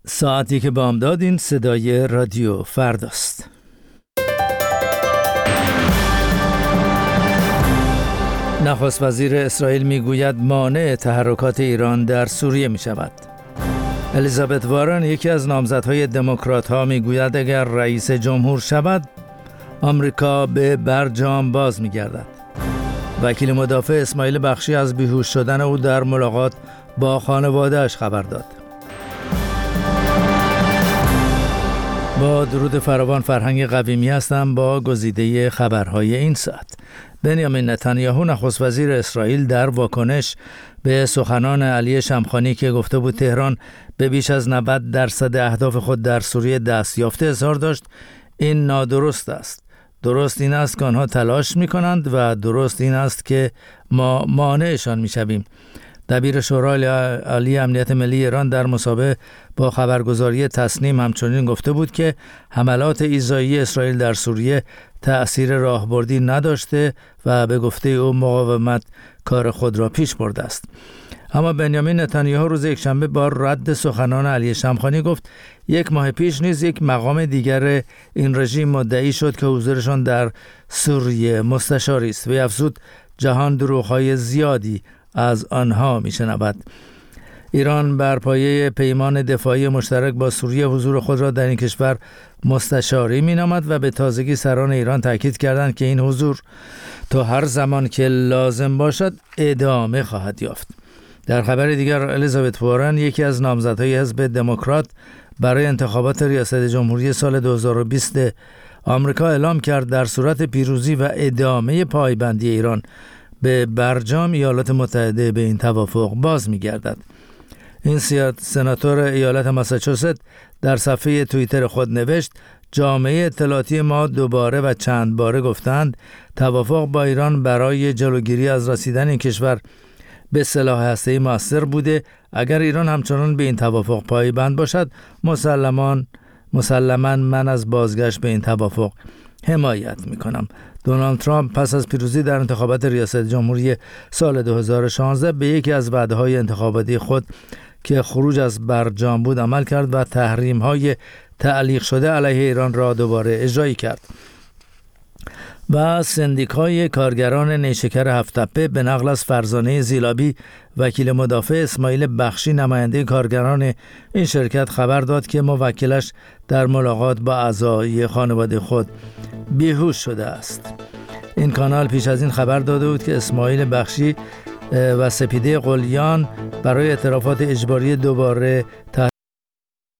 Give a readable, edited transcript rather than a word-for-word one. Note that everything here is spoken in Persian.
ساعتی که بامداد این صدای رادیو فرداست. نخست وزیر اسرائیل میگوید مانع تحرکات ایران در سوریه می شود. الیزابت وارن یکی از نامزدهای دموکرات ها میگوید اگر رئیس جمهور شود آمریکا به برجام باز می گردد. وکیل مدافع اسماعیل بخشی از بیهوش شدن او در ملاقات با خانواده‌اش خبر داد. با درود فراوان، فرهنگ قویمی هستم با گزیده خبرهای این ساعت. بنیامین نتانیاهو نخست وزیر اسرائیل در واکنش به سخنان علی شمخانی که گفته بود تهران به بیش از 90% اهداف خود در سوریه دست یافته اظهار داشت این نادرست است. درست این است که آنها تلاش می‌کنند و درست این است که ما مانعشان می‌شویم. دبیر شورای عالی امنیت ملی ایران در مصاحبه با خبرگزاری تسنیم همچنین گفته بود که حملات ایذایی اسرائیل در سوریه تأثیر راهبردی نداشته و به گفته او مقاومت کار خود را پیش برده است. اما بنیامین نتانیاهو روز یکشنبه با رد سخنان علی شمخانی گفت یک ماه پیش نیز یک مقام دیگر این رژیم مدعی شد که حضورشان در سوریه مستشاری است و افزود جهان دروغ‌های زیادی از آنها میشنود. ایران بر پایه پیمان دفاعی مشترک با سوریه حضور خود را در این کشور مستشاری مینامد و به تازگی سران ایران تاکید کردند که این حضور تا هر زمان که لازم باشد ادامه خواهد یافت. در خبر دیگر الیزابت وارن یکی از نامزدهای حزب دموکرات برای انتخابات ریاست جمهوری سال 2020 آمریکا اعلام کرد در صورت پیروزی و ادامه پایبندی ایران به برجام ایالات متحده به این توافق باز می‌گردد. این سناتور ایالت ماساچوست در صفحه توییتر خود نوشت جامعه اطلاعاتی ما دوباره و چند باره گفتند توافق با ایران برای جلوگیری از رسیدن این کشور به سلاح هسته‌ای مؤثر بوده. اگر ایران همچنان به این توافق پایبند باشد مسلماً من از بازگشت به این توافق حمایت می‌کنم. دونالد ترامپ پس از پیروزی در انتخابات ریاست جمهوری سال 2016 به یکی از وعده‌های انتخاباتی خود که خروج از برجام بود عمل کرد و تحریم‌های تعلیق شده علیه ایران را دوباره اجرایی کرد. و سندیکای کارگران نیشکر هفت‌تپه به نقل از فرزانه زیلابی وکیل مدافع اسماعیل بخشی نماینده کارگران این شرکت خبر داد که موکلش در ملاقات با اعضای خانواده خود بیهوش شده است. این کانال پیش از این خبر داده بود که اسماعیل بخشی و سپیده قلیان برای اعترافات اجباری دوباره